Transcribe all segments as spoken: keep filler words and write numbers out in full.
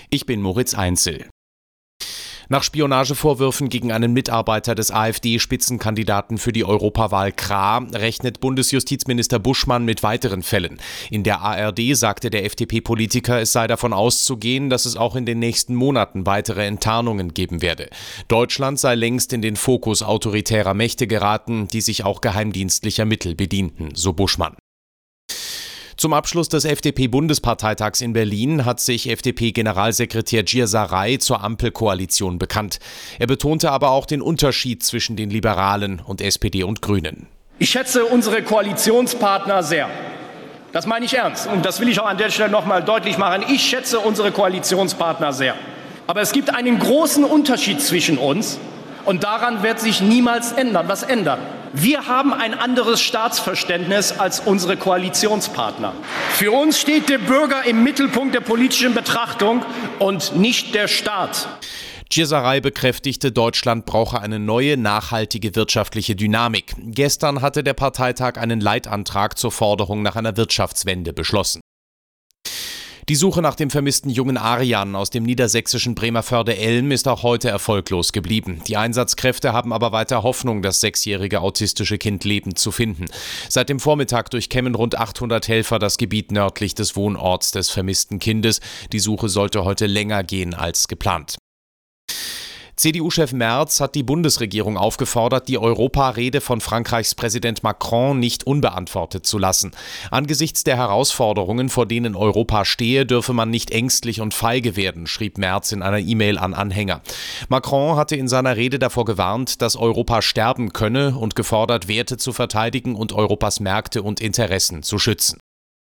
Ich bin Moritz Einzel. Nach Spionagevorwürfen gegen einen Mitarbeiter des AfD-Spitzenkandidaten für die Europawahl Krah rechnet Bundesjustizminister Buschmann mit weiteren Fällen. In der A R D sagte der F D P-Politiker, es sei davon auszugehen, dass es auch in den nächsten Monaten weitere Enttarnungen geben werde. Deutschland sei längst in den Fokus autoritärer Mächte geraten, die sich auch geheimdienstlicher Mittel bedienten, so Buschmann. Zum Abschluss des F D P-Bundesparteitags in Berlin hat sich F D P-Generalsekretär Gierserei zur Ampelkoalition bekannt. Er betonte aber auch den Unterschied zwischen den Liberalen und S P D und Grünen. Ich schätze unsere Koalitionspartner sehr. Das meine ich ernst und das will ich auch an der Stelle noch mal deutlich machen. Ich schätze unsere Koalitionspartner sehr. Aber es gibt einen großen Unterschied zwischen uns und daran wird sich niemals ändern. Was ändern? Wir haben ein anderes Staatsverständnis als unsere Koalitionspartner. Für uns steht der Bürger im Mittelpunkt der politischen Betrachtung und nicht der Staat. Gierserei bekräftigte, Deutschland brauche eine neue, nachhaltige wirtschaftliche Dynamik. Gestern hatte der Parteitag einen Leitantrag zur Forderung nach einer Wirtschaftswende beschlossen. Die Suche nach dem vermissten jungen Arjan aus dem niedersächsischen Bremervörde-Elm ist auch heute erfolglos geblieben. Die Einsatzkräfte haben aber weiter Hoffnung, das sechsjährige autistische Kind lebend zu finden. Seit dem Vormittag durchkämmen rund achthundert Helfer das Gebiet nördlich des Wohnorts des vermissten Kindes. Die Suche sollte heute länger gehen als geplant. C D U-Chef Merz hat die Bundesregierung aufgefordert, die Europarede von Frankreichs Präsident Macron nicht unbeantwortet zu lassen. Angesichts der Herausforderungen, vor denen Europa stehe, dürfe man nicht ängstlich und feige werden, schrieb Merz in einer E-Mail an Anhänger. Macron hatte in seiner Rede davor gewarnt, dass Europa sterben könne und gefordert, Werte zu verteidigen und Europas Märkte und Interessen zu schützen.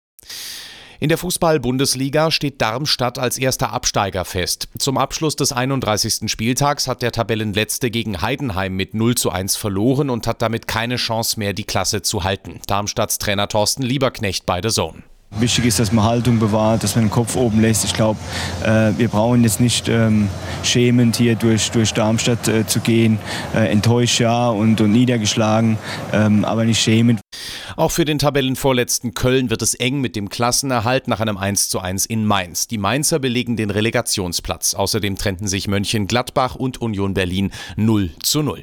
In der Fußball-Bundesliga steht Darmstadt als erster Absteiger fest. Zum Abschluss des einunddreißigsten Spieltags hat der Tabellenletzte gegen Heidenheim mit null zu eins verloren und hat damit keine Chance mehr, die Klasse zu halten. Darmstadts Trainer Thorsten Lieberknecht bei The Zone. Wichtig ist, dass man Haltung bewahrt, dass man den Kopf oben lässt. Ich glaube, äh, wir brauchen jetzt nicht ähm, schämend hier durch, durch Darmstadt äh, zu gehen. Äh, enttäuscht ja und, und niedergeschlagen, ähm, aber nicht schämend. Auch für den Tabellenvorletzten Köln wird es eng mit dem Klassenerhalt nach einem eins zu eins in Mainz. Die Mainzer belegen den Relegationsplatz. Außerdem trennten sich Mönchengladbach und Union Berlin null zu null.